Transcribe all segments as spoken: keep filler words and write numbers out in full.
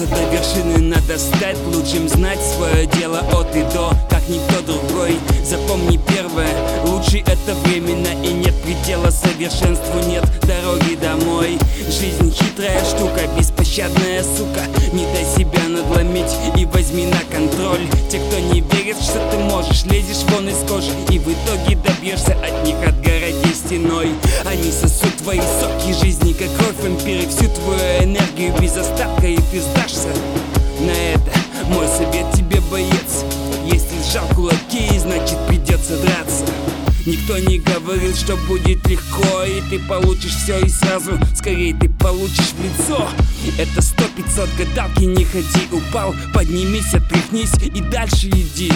Добраться до вершины надо стать лучшим, знать свое дело от и до, как никто другой. Запомни первое, лучший это временно, и нет предела совершенству, нет дороги домой. Жизнь хитрая штука, беспощадная сука, не дай себя надломить и возьми на контроль. Те, кто не верит, что ты можешь, лезешь вон из кожи, и в итоге добьешься от них, отгороди стеной. Они сосут твои соки жизни, как кровь вампиры, всю твою энергию без остатка, и ты сдашься на это. Мой совет тебе, боец: если сжал кулаки, значит придется драться. Никто не говорил, что будет легко, и ты получишь все и сразу. Скорее ты получишь в лицо. Это сто пятьсот гадалки, не ходи. Упал, поднимись, отряхнись и дальше иди.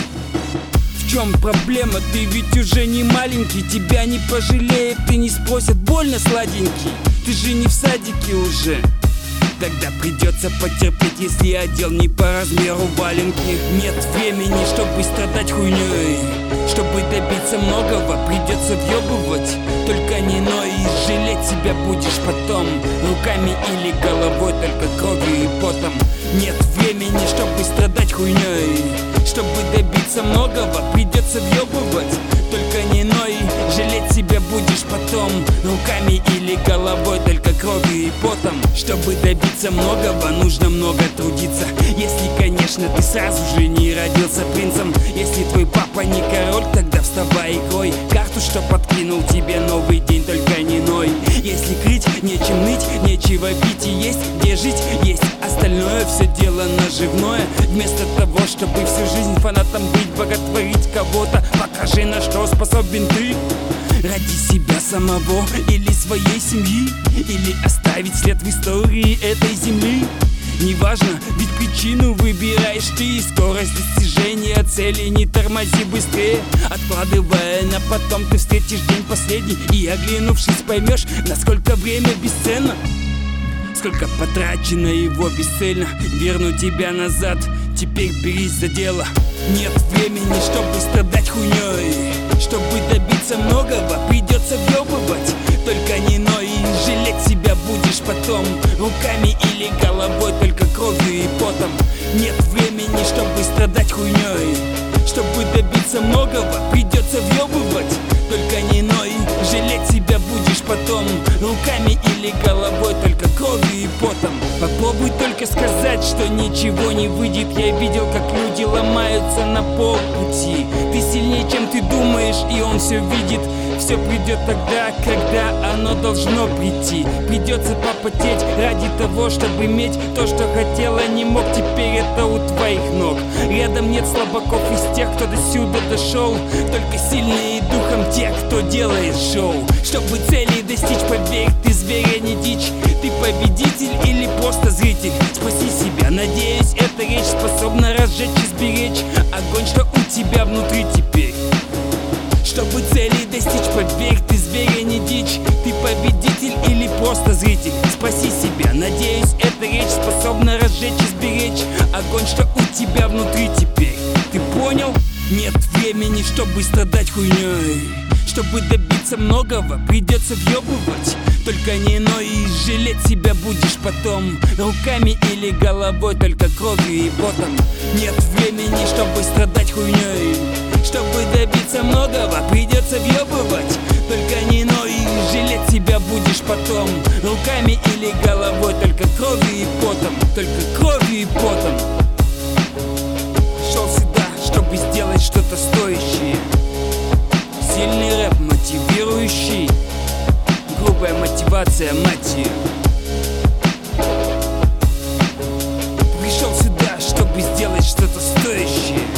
В чем проблема? Ты ведь уже не маленький. Тебя не пожалеют и не спросят: больно, сладенький? Ты же не в садике уже. Тогда придется потерпеть, если одел не по размеру валенки. Нет времени, чтобы страдать хуйней. Чтобы добиться многого, придется въебывать. Только не ной, и жалеть себя будешь потом. Руками или головой, только кровью и потом. Нет времени, чтобы страдать хуйней. Чтобы добиться многого, придется въебывать. Только не ной, жалеть себя будешь потом. Руками или головой, только кровью и потом. Чтобы добиться многого, нужно много трудиться. Если, конечно, ты сразу же не родился принцем. Если твой папа не король, тогда вставай и крой карту, что подкинул тебе новый день, только не ной. Если крыть, нечем ныть, нечего пить и есть. Где жить, есть остальное, все дело наживное. Вместо того, чтобы всю жизнь фанатом быть, боготворить кого-то, покажи, на что способен ты. Ради себя самого или своей семьи, или оставить след в истории этой земли. Неважно, ведь причину выбираешь ты. Скорость достижения цели не тормози быстрее. Откладывая на потом, ты встретишь день последний, и, оглянувшись, поймешь, насколько время бесценно. Сколько потрачено его бесцельно. Верну тебя назад, теперь берись за дело. Нет времени, чтобы страдать хуйней. Чтобы добиться многого, придется въебывать. Только не ной, и жалеть себя будешь потом. Руками или головой, только кровью и потом. Нет времени, чтобы страдать хуйней. Чтобы добиться многого, придется въебывать. Только не ной, жалеть себя будешь потом. Руками или головой, только кровью и потом. Попробуй только сказать, что ничего не выйдет. Я видел, как люди ломаются на полпути. Ты сильнее, чем ты думаешь, и он все видит. Все придет тогда, когда оно должно прийти. Придется попотеть ради того, чтобы иметь то, что хотела, не мог. Теперь это у твоих ног. Рядом нет слабаков из тех, кто до сюда дошел. Только сильные духом те, кто делает шоу. Чтобы цели достичь, поверь, ты зверь, а не дичь. Ты победитель или просто зритель? Спаси себя, надеюсь, эта речь способна разжечь и сберечь огонь, что у тебя внутри теперь. Чтобы цели достичь, поверь, ты зверь, а не дичь. Ты победитель или просто зритель? Спаси себя, надеюсь, эта речь способна разжечь и сберечь огонь, что у тебя внутри теперь. Ты понял? Нет времени, чтобы страдать хуйней. Чтобы добиться многого, придется въебывать. Только не ной, и жалеть себя будешь потом. Руками или головой, только кровью и потом. Нет времени, чтобы страдать хуйней. Чтобы добиться многого, придется въебывать. Только не ной, и жалеть себя будешь потом. Руками или головой, только кровью и потом. Только кровью и потом. Шел сюда, чтобы сделать что-то стоящее. Сильный рэп, мотивирующий. Грубая мотивация, мать ее. Пришел сюда, чтобы сделать что-то стоящее.